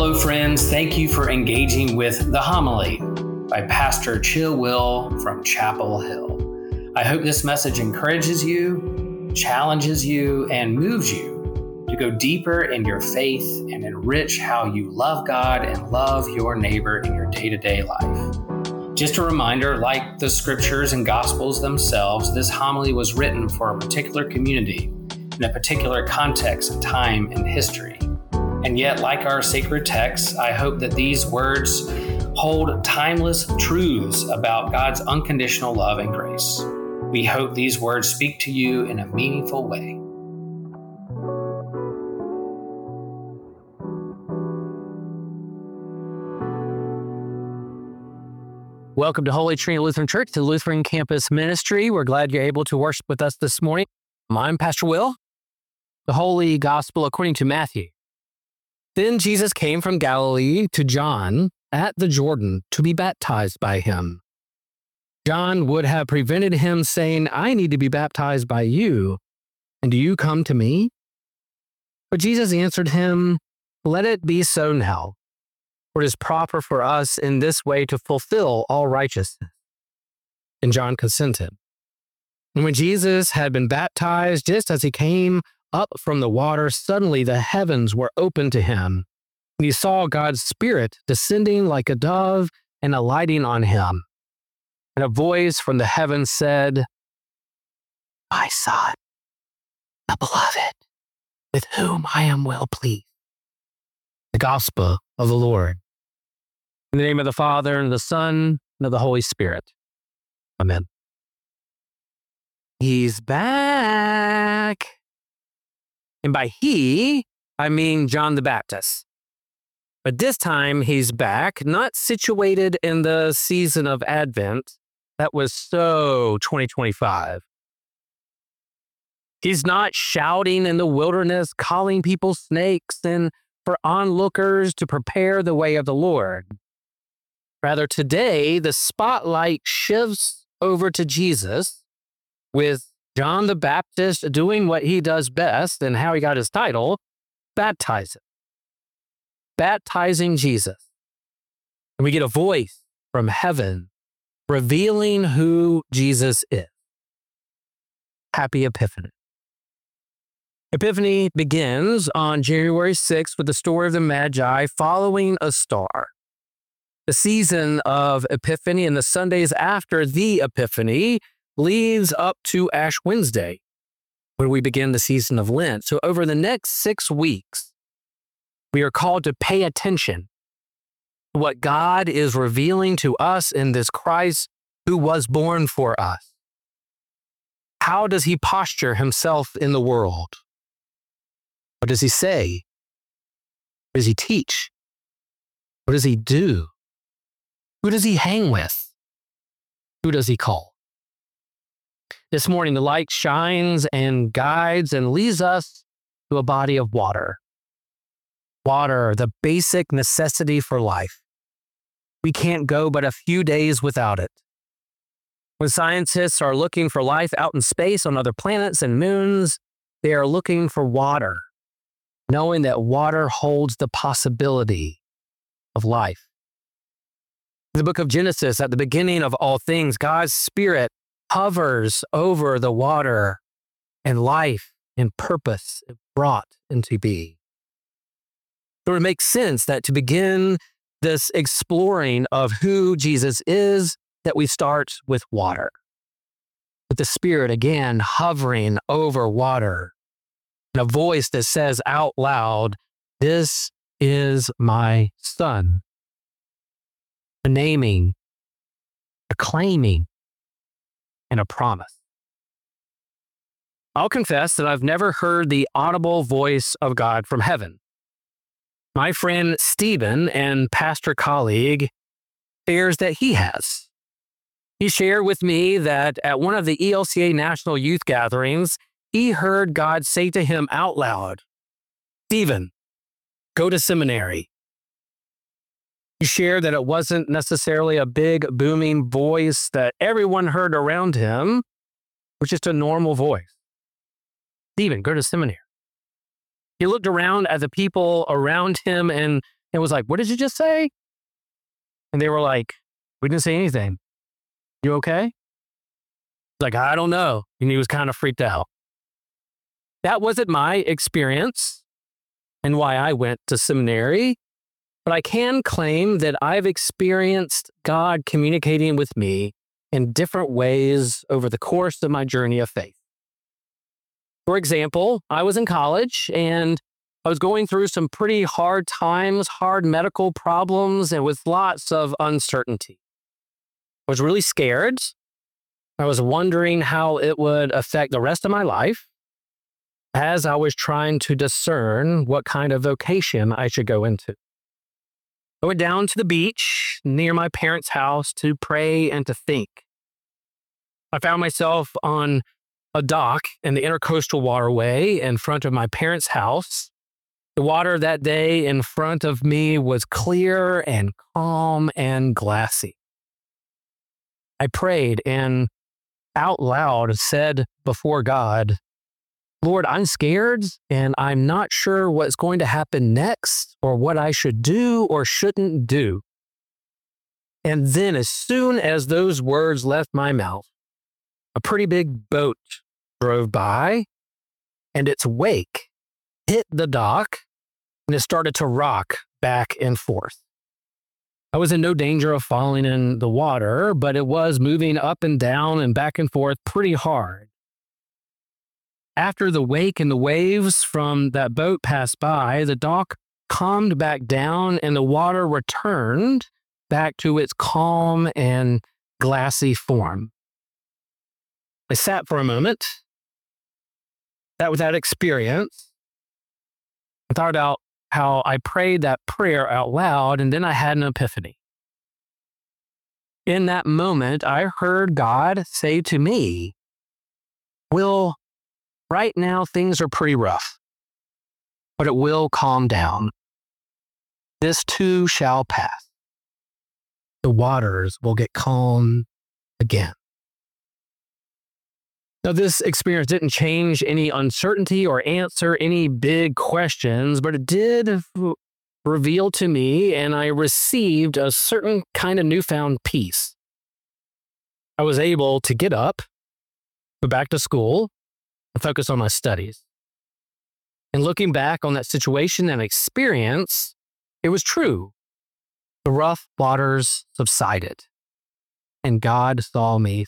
Hello, friends. Thank you for engaging with The Homily by Pastor Chill Will from Chapel Hill. I hope this message encourages you, challenges you, and moves you to go deeper in your faith and enrich how you love God and love your neighbor in your day-to-day life. Just a reminder, like the scriptures and gospels themselves, this homily was written for a particular community in a particular context and time in history. And yet, like our sacred texts, I hope that these words hold timeless truths about God's unconditional love and grace. We hope these words speak to you in a meaningful way. Welcome to Holy Trinity Lutheran Church, the Lutheran Campus Ministry. We're glad you're able to worship with us this morning. I'm Pastor Will. The Holy Gospel according to Matthew. Then Jesus came from Galilee to John at the Jordan to be baptized by him. John would have prevented him, saying, I need to be baptized by you, and do you come to me? But Jesus answered him, Let it be so now, for it is proper for us in this way to fulfill all righteousness. And John consented. And when Jesus had been baptized, just as he came up from the water, suddenly the heavens were opened to him, and he saw God's Spirit descending like a dove and alighting on him. And a voice from the heavens said, My Son, the Beloved, with whom I am well pleased. The Gospel of the Lord. In the name of the Father, and of the Son, and of the Holy Spirit. Amen. He's back. And by he, I mean John the Baptist. But this time he's back, not situated in the season of Advent. That was so 2025. He's not shouting in the wilderness, calling people snakes, and for onlookers to prepare the way of the Lord. Rather, today, the spotlight shifts over to Jesus with John the Baptist doing what he does best and how he got his title, baptizing. Baptizing Jesus. And we get a voice from heaven revealing who Jesus is. Happy Epiphany. Epiphany begins on January 6th with the story of the Magi following a star. The season of Epiphany and the Sundays after the Epiphany leads up to Ash Wednesday, when we begin the season of Lent. So over the next 6 weeks, we are called to pay attention to what God is revealing to us in this Christ who was born for us. How does he posture himself in the world? What does he say? What does he teach? What does he do? Who does he hang with? Who does he call? This morning, the light shines and guides and leads us to a body of water. Water, the basic necessity for life. We can't go but a few days without it. When scientists are looking for life out in space on other planets and moons, they are looking for water, knowing that water holds the possibility of life. In the book of Genesis, at the beginning of all things, God's Spirit hovers over the water, and life and purpose is brought into being. So it makes sense that to begin this exploring of who Jesus is, that we start with water. With the Spirit again hovering over water, and a voice that says out loud, This is my Son. A naming, a claiming, and a promise. I'll confess that I've never heard the audible voice of God from heaven. My friend Stephen and pastor colleague shares that he has. He shared with me that at one of the ELCA National Youth Gatherings, he heard God say to him out loud, Stephen, go to seminary. He shared that it wasn't necessarily a big booming voice that everyone heard around him, it was just a normal voice. Stephen, go to seminary. He looked around at the people around him and and was like, "What did you just say?" And they were like, "We didn't say anything. You okay?" Like, "I don't know." And he was kind of freaked out. That wasn't my experience and why I went to seminary, but I can claim that I've experienced God communicating with me in different ways over the course of my journey of faith. For example, I was in college and I was going through some pretty hard times, hard medical problems, and with lots of uncertainty. I was really scared. I was wondering how it would affect the rest of my life as I was trying to discern what kind of vocation I should go into. I went down to the beach near my parents' house to pray and to think. I found myself on a dock in the Intercoastal Waterway in front of my parents' house. The water that day in front of me was clear and calm and glassy. I prayed and out loud said before God, "Lord, I'm scared and I'm not sure what's going to happen next or what I should do or shouldn't do." And then as soon as those words left my mouth, a pretty big boat drove by and its wake hit the dock and it started to rock back and forth. I was in no danger of falling in the water, but it was moving up and down and back and forth pretty hard. After the wake and the waves from that boat passed by, the dock calmed back down and the water returned back to its calm and glassy form. I sat for a moment, sat with that experience, and thought about how I prayed that prayer out loud, and then I had an epiphany. In that moment, I heard God say to me, "Will, right now things are pretty rough, but it will calm down. This too shall pass. The waters will get calm again." Now, this experience didn't change any uncertainty or answer any big questions, but it did reveal to me, and I received a certain kind of newfound peace. I was able to get up, go back to school, and focus on my studies. And looking back on that situation and experience, it was true. The rough waters subsided, and God saw me.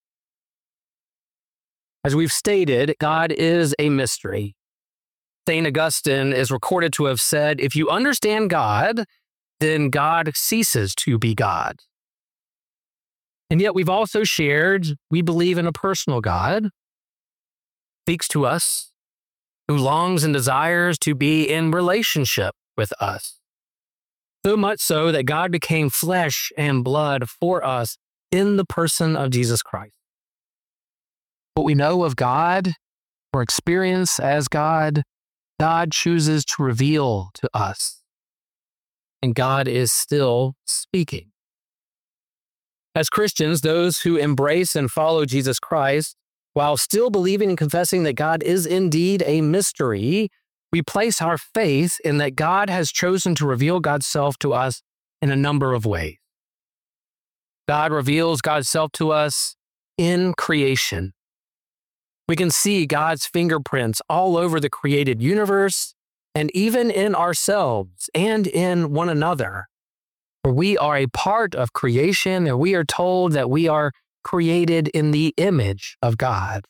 As we've stated, God is a mystery. St. Augustine is recorded to have said, "If you understand God, then God ceases to be God." And yet we've also shared, we believe in a personal God, speaks to us, who longs and desires to be in relationship with us. So much so that God became flesh and blood for us in the person of Jesus Christ. What we know of God or experience as God, God chooses to reveal to us. And God is still speaking. As Christians, those who embrace and follow Jesus Christ, while still believing and confessing that God is indeed a mystery, we place our faith in that God has chosen to reveal God's self to us in a number of ways. God reveals God's self to us in creation. We can see God's fingerprints all over the created universe and even in ourselves and in one another. For we are a part of creation and we are told that we are created in the image of God.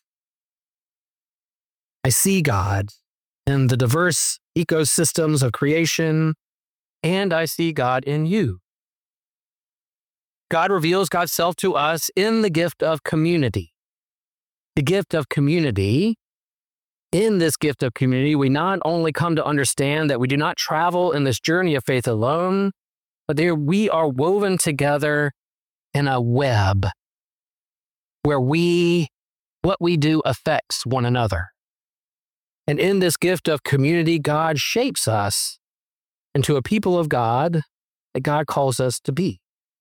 I see God in the diverse ecosystems of creation, and I see God in you. God reveals God's self to us in the gift of community. The gift of community, in this gift of community, we not only come to understand that we do not travel in this journey of faith alone, but there we are woven together in a web where what we do affects one another. And in this gift of community, God shapes us into a people of God that God calls us to be.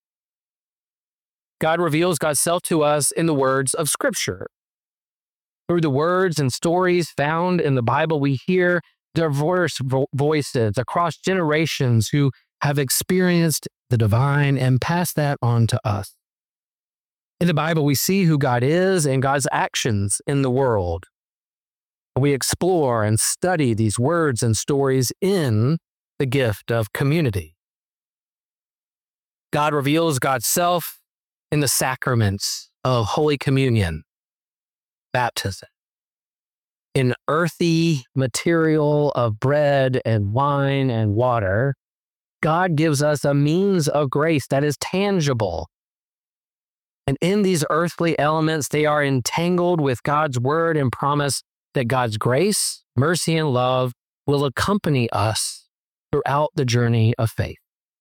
God reveals God's self to us in the words of Scripture. Through the words and stories found in the Bible, we hear diverse voices across generations who have experienced the divine and passed that on to us. In the Bible, we see who God is and God's actions in the world. We explore and study these words and stories in the gift of community. God reveals God's self in the sacraments of Holy Communion, baptism, in earthy material of bread and wine and water. God gives us a means of grace that is tangible. And in these earthly elements, they are entangled with God's word and promise that God's grace, mercy, and love will accompany us throughout the journey of faith.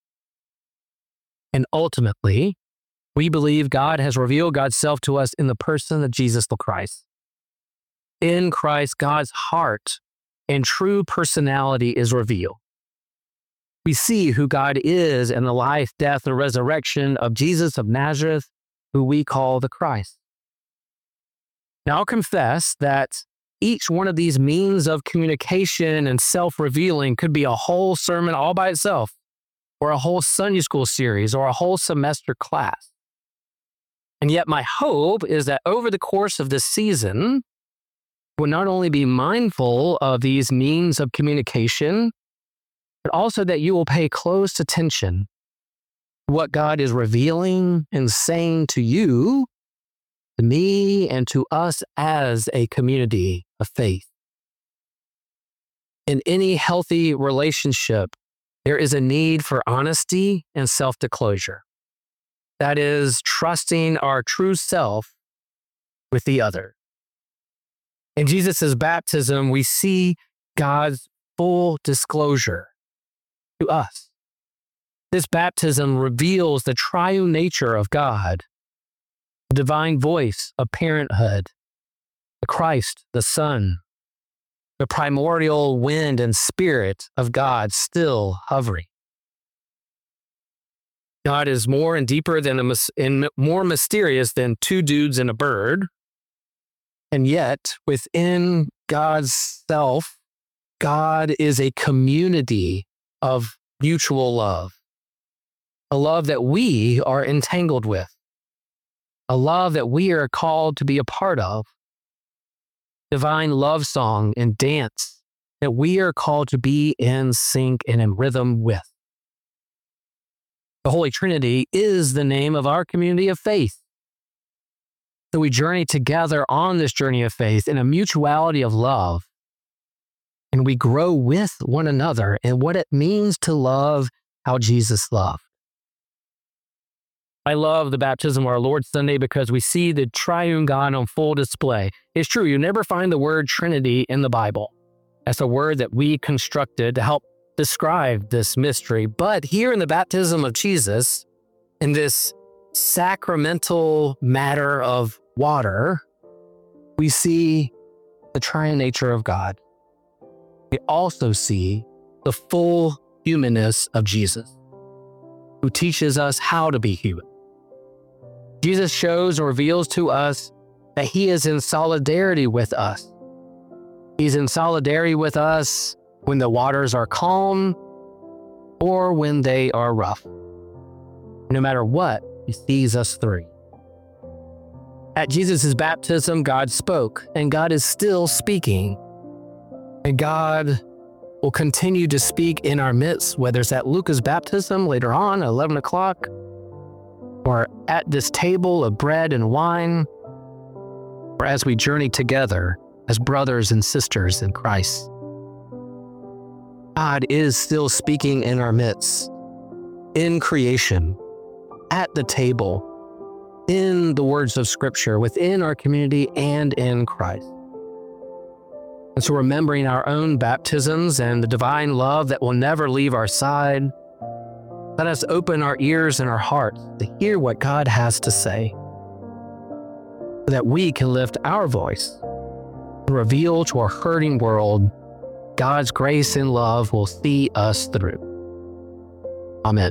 And ultimately, we believe God has revealed God's self to us in the person of Jesus the Christ. In Christ, God's heart and true personality is revealed. We see who God is in the life, death, and resurrection of Jesus of Nazareth, who we call the Christ. Now, I'll confess that each one of these means of communication and self-revealing could be a whole sermon all by itself, or a whole Sunday school series, or a whole semester class. And yet my hope is that over the course of this season, we'll not only be mindful of these means of communication, but also that you will pay close attention to what God is revealing and saying to you, to me, and to us as a community of faith. In any healthy relationship, there is a need for honesty and self-disclosure. That is, trusting our true self with the other. In Jesus' baptism, we see God's full disclosure to us. This baptism reveals the triune nature of God, the divine voice of parenthood, the Christ, the Son, the primordial wind and spirit of God still hovering. God is more and deeper and more mysterious than two dudes and a bird. And yet, within God's self, God is a community of mutual love, a love that we are entangled with, a love that we are called to be a part of, divine love song and dance that we are called to be in sync and in rhythm with. The Holy Trinity is the name of our community of faith. So we journey together on this journey of faith in a mutuality of love, and we grow with one another in what it means to love how Jesus loved. I love the baptism of our Lord Sunday because we see the triune God on full display. It's true, you never find the word Trinity in the Bible. That's a word that we constructed to help describe this mystery. But here in the baptism of Jesus, in this sacramental matter of water, we see the triune nature of God. We also see the full humanness of Jesus, who teaches us how to be human. Jesus shows and reveals to us that he is in solidarity with us. He's in solidarity with us when the waters are calm or when they are rough. No matter what, he sees us through. At Jesus' baptism, God spoke, and God is still speaking. And God will continue to speak in our midst, whether it's at Luca's baptism later on at 11 o'clock, or at this table of bread and wine, or as we journey together as brothers and sisters in Christ. God is still speaking in our midst, in creation, at the table, in the words of Scripture, within our community, and in Christ. And so remembering our own baptisms and the divine love that will never leave our side, let us open our ears and our hearts to hear what God has to say, so that we can lift our voice and reveal to our hurting world God's grace and love will see us through. Amen.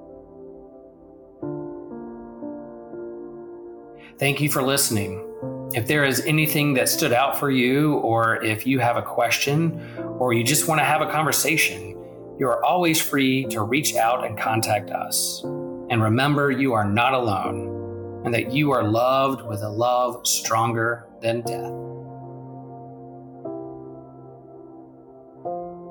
Thank you for listening. If there is anything that stood out for you, or if you have a question, or you just want to have a conversation, you are always free to reach out and contact us. And remember, you are not alone, and that you are loved with a love stronger than death.